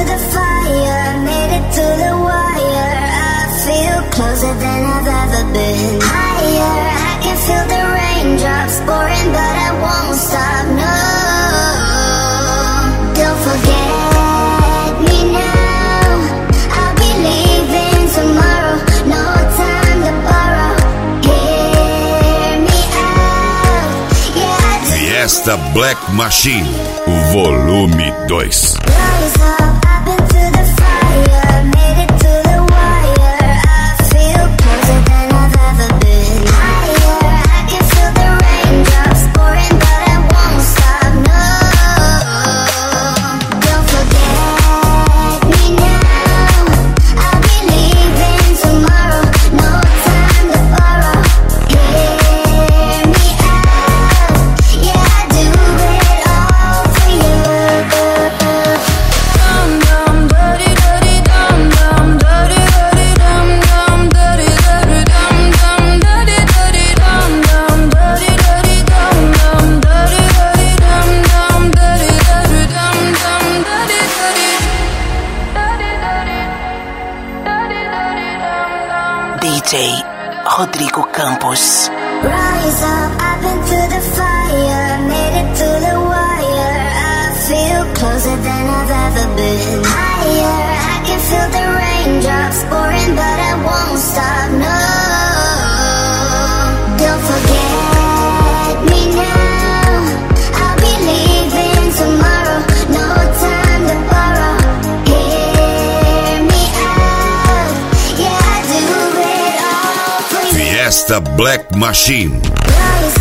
the fire, made it to the wire. I feel closer than I've ever been. Higher, I can feel the raindrops pouring, but I won't stop, no. Don't forget me now, I'll be leaving tomorrow. No time to borrow, hear me out. Yeah, I do. Fiesta Black Machine, o volume 2. Rise up, I've been to the fire, made it to the wire. I feel closer than I've ever been. Higher, I can feel the raindrops pouring, but I won't stop, no. Don't forget me now, I'll be leaving tomorrow. No time to borrow, hear me out. Yeah, I do it all for you. DJ Rodrigo Campos. Rise up, I've been to the fire, made it to the wire. I feel closer than I've ever been. Higher, I can feel the raindrops pouring, but I won't stop, no. Don't forget me now, I'll be leaving tomorrow. No time to borrow, hear me out. Yeah, I do it all for you. Fiesta Black Machine. Rise